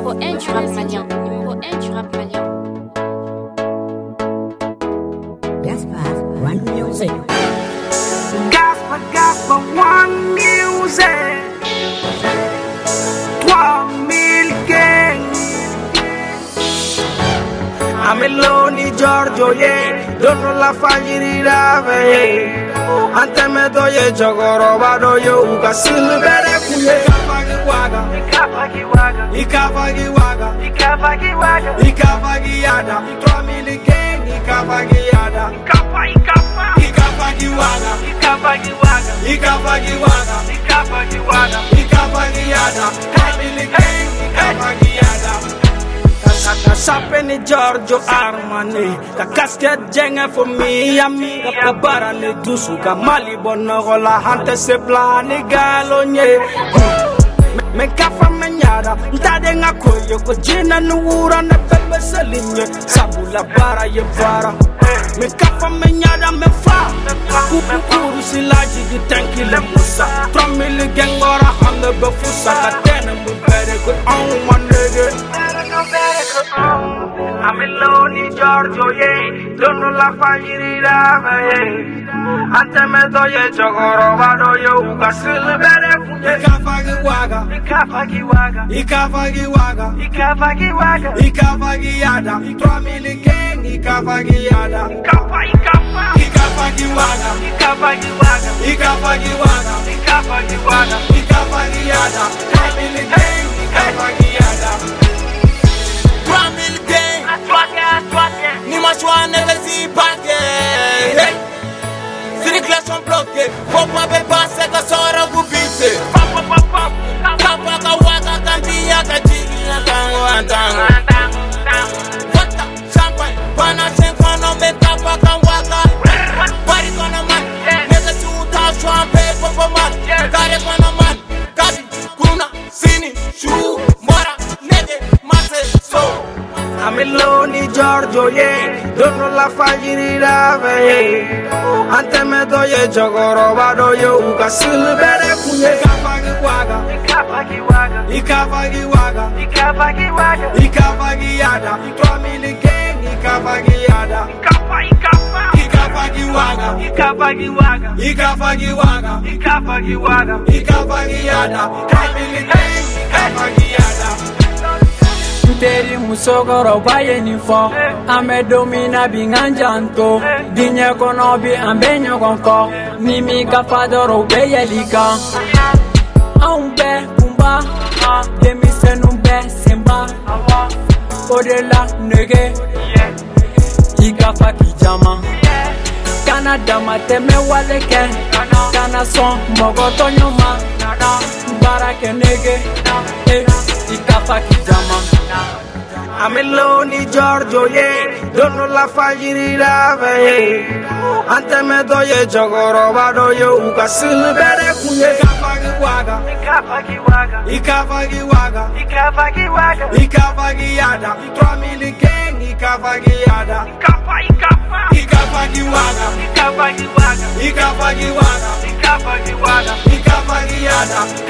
Numéro 1 du rap malien. Numéro 1 du rap malien. Gaspard One Music. Gaspard One Music. 3000 gangs. Ameloni Giorgio, yeah. Dono la fagirira, yeah. Anteme doye jogoro bado yo uka silbere kuye. Ikafagi waga, ikafagi waga, ikafagi waga, ikafagi yada. 3000 gang, ikafagi yada. Ikafagi waga, ikafagi waga, ikafagi waga, ikafagi waga, ikafagi yada. 3000 gang, ikafagi yada. Ka sapeni Giorgio Armani, ka casquette jenga for me ami, ka barane dusu ka mali bono la hante se plani galonye. Me kafa menyada, ntade nga koyo ko jina nuura na bebe selinye, sabula bara ye bara. Me kafa menyada me fa, kukuru silaji di tanki le musa. 3000 gang ora hande befusa, ka tene mu bere ko on one nigga. Ameloni Giorgio, yeah. Dono la fagirira, yeah. Anteme doye jogoro bado yo uka silbere kuye. Ikafagi waga, ikafagi waga, ikafagi waga, ikafagi waga, ikafagi yada. 3000 gang, ikafagi yada. Ikafagi waga, ikafagi waga, ikafagi waga, ikafagi waga, ikafagi yada. 3000 gang, ikafagi yada. 3000 gang. Ni machwa negezi pake. Circulation bloquée. Faut pas passer que sora gubite. Kapa kawaka kambia kajira tango antango. Fata champagne. Pana chenkono me kapa kawaka. Bari kono man. Negezi uta swampe popo man. Kare kono man. Kabi kuna sini shu mora nege mase so. Ameloni Giorgio, yeah. Dono la fagirira, yeah. Anteme doye jogoro bado yo uka silbere kuye. Ikafagi waga, ikafagi waga, ikafagi waga, ikafagi waga, ikafagi yada. 3000 gang, ikafagi yada. Ikafagi waga, ikafagi waga, ikafagi waga, ikafagi waga, ikafagi yada. 3000 gang, ikafagi yada. Teri musogoro baye ni fo ame domina binganjanto dinye kono bi ambenyo konko nimi kafadoro beyelika aumbe kumba demisenumbe semba odela nege igafa kijama Canada mateme waleke kana son mogoto nyoma barake nege igafa kijama Ameloni Giorgio, yeah. Dono la fagirira, yeah. Anteme doye jogoro bado yo uka silbere kuye. Ikafagi waga, ikafagi waga, ikafagi waga, ikafagi waga, ikafagi yada. 3000 gang, ikafagi yada. Ikafagi waga, ikafagi waga, ikafagi waga, ikafagi waga, ikafagi yada.